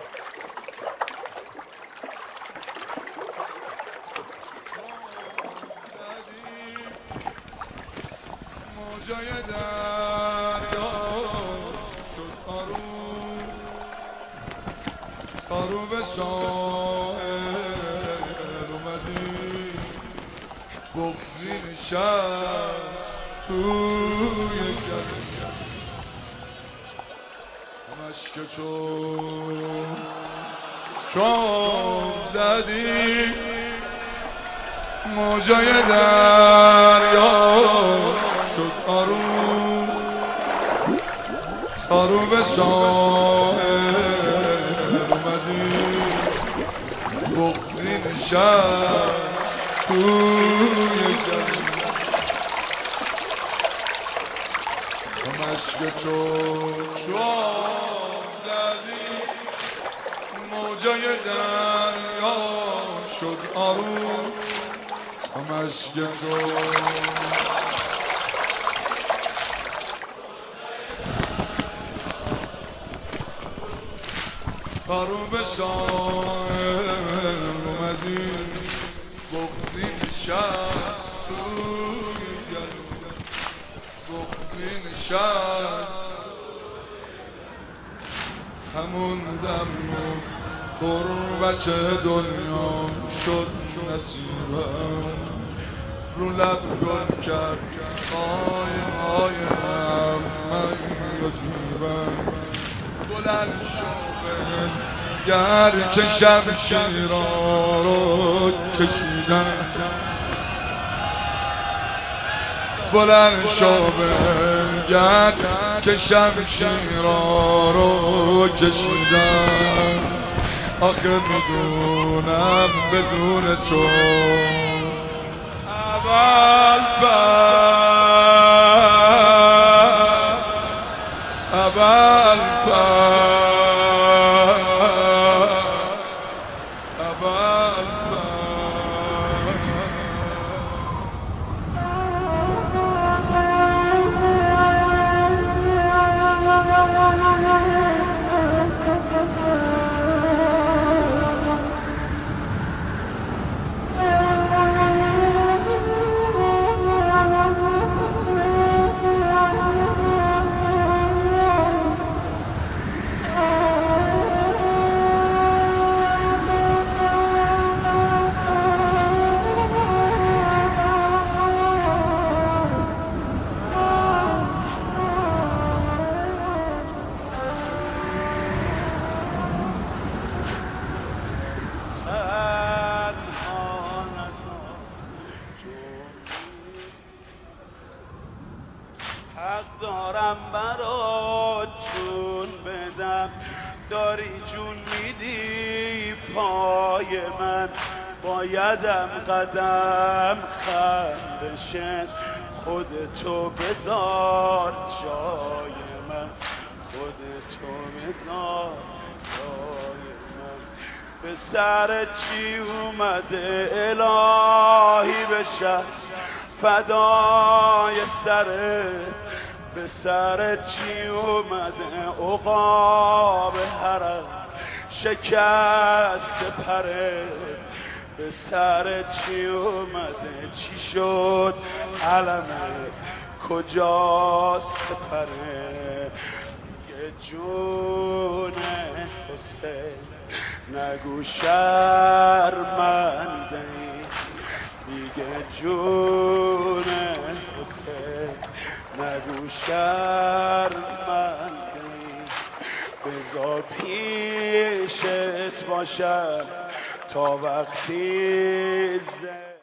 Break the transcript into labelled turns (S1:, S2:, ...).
S1: موجای دریا شد آروم به ساحل اومدی، بغضی نشست توی گلو، مشک چون زدی موجای دریا شد آروم به ساحل اومدی، بغضی نشست توی گلو، مشک چون زدی موجای دریا شد آروم، مشک آروم به ساحل اومدی، بغضی نشست توی گلو، بغضی نشست. همون دم غربت دنیا شد نصیبم، رو لب گل کرد آی من یتیمم، بلند شد گر که شمشیرا رو کشیدن، بلند شو گر که شمشیرا رو کشیدن. آخه میدونم بدون تو اول
S2: حق دارم برات جون بدم، داری جون میدی پای من، بایدم قدم خندشه، خودتو بذار جای من، خودتو بذار جای من. به سر چی اومده الهی بشه فدای سره، به سر چی اومده عقاب حرم شکست پره، به سر چی اومده چی شد علمه کجاست سپره. یه جون حسین نگو شرمنده ای، دیگه جون حسین نگو شرمنده ای، بذار پیشت باشم تا وقتی